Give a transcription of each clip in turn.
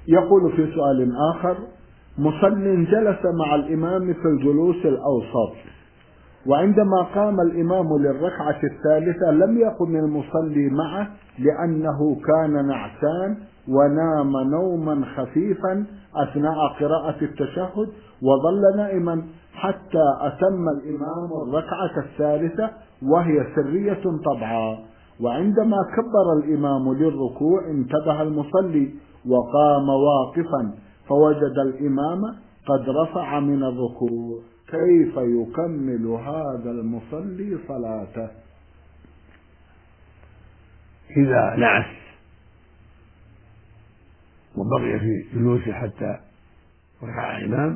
يقول في سؤال آخر: مصل جلس مع الإمام في الجلوس الأوسط، وعندما قام الإمام للركعة الثالثة لم يقم المصلي معه لأنه كان نعسان ونام نوما خفيفا أثناء قراءة التشهد، وظل نائما حتى أتم الإمام الركعة الثالثة وهي سرية طبعا. وعندما كبر الإمام للركوع انتبه المصلي وقام واقفا فوجد الإمام قد رفع من الركوع، كيف يكمل هذا المصلي صلاته؟ إذا نعس وبقي في جلوسه حتى ركع الإمام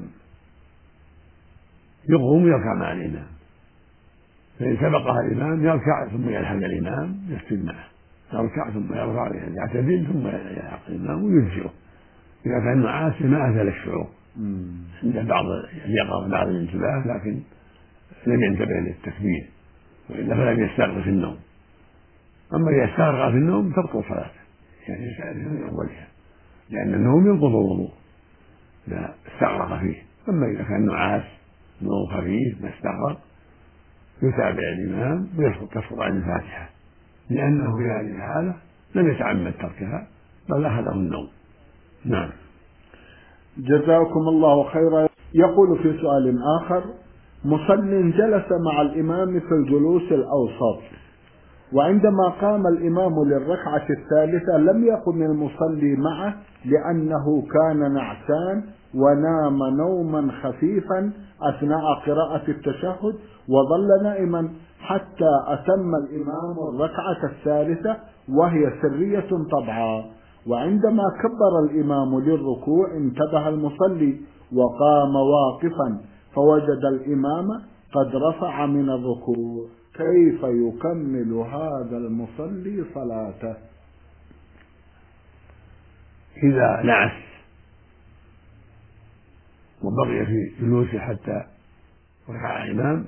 يقوم ويركع مع الإمام، فإن سبقها الإمام يركع ثم يلحق الإمام يسجد معه، يركع ثم يرفع يعتدل ثم يلحق الإمام ويجزئه إذا كان نعاس ما أزال الشعور عند بعض يقظ بعض الانتباه لكن لم ينتبه للتكبير، وإلا فلم يستغرق في النوم. أما إذا استغرق في النوم تبطل صلاته، يعني يستعيد من أولها، لأن النوم ينقض الوضوء إذا استغرق فيه. أما إذا كان نعاس نوم خفيف ما استغرق يتابع الإمام ويسقط عن الفاتحة، لأنه في هذه الحالة لم يتعمد تركها بل أخذه النوم. نعم. جزاكم الله خيرا. يقول في سؤال آخر: مصل جلس مع الإمام في الجلوس الأوسط، وعندما قام الإمام للركعة الثالثة لم يقم المصلي معه لأنه كان نعسان ونام نوما خفيفا أثناء قراءة التشهد، وظل نائما حتى أتم الإمام الركعة الثالثة وهي سرية طبعا. وعندما كبر الإمام للركوع انتبه المصلي وقام واقفا فوجد الإمام قد رفع من الركوع، كيف يكمل هذا المصلي صلاته؟ إذا نعس وبقي في جلوسه حتى ركع الإمام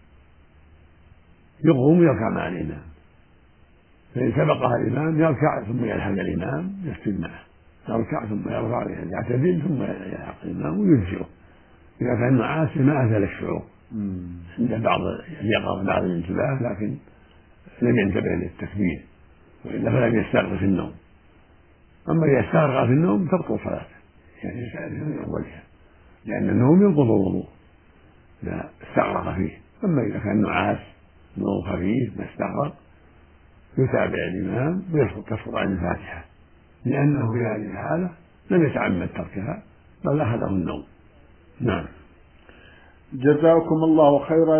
يقوم ويركع مع الإمام، فإن سبقها الإمام يركع ثم يلحق الإمام يسجد معه، يركع ثم يرفع يعتدل ثم يلحق الإمام ويجزئه إذا كان نعاس ما أزال الشعور عند بعض يقظ بعض الانتباه لكن لم ينتبه للتكبير، وإلا فلم يستغرق في النوم. أما إذا استغرق في النوم تبطل صلاته، يعني يستعيد من أولها، لأن النوم ينقض الوضوء إذا استغرق فيه. أما إذا كان نعاس نوم خفيف ما استغرق يتابع الإمام ويسقط عن الفاتحة، لأنه في هذه الحالة لم يتعمد تركها بل أخذه النوم. نعم. جزاكم الله خيرا.